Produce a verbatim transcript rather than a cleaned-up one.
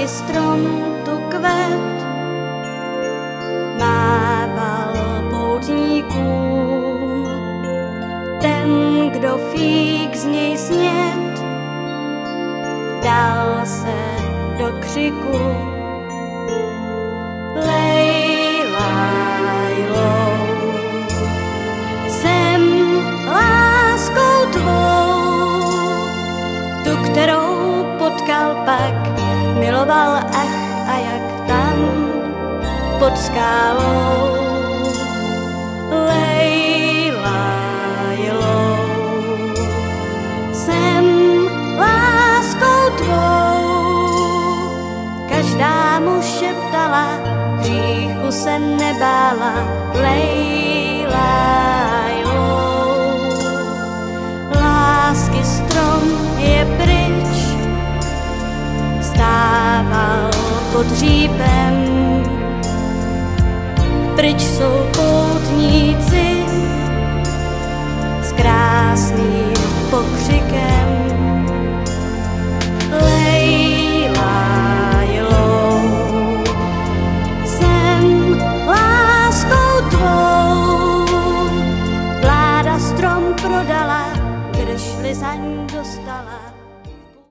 lásky strom tu kvet mával poutníkům. Ten, kdo fík z něj snět, dal se do křiku. Lejla, jsem láskou tvou, tu, kterou potkal pak, miloval ach a jak tam pod skálou. Lejla, jsem láskou tvou, každá mu šeptala, hříchu se nebála. Lejla, lásky strom je pryč, stával pod hříbem. Pryč jsou poutníci s krásným pokřivem.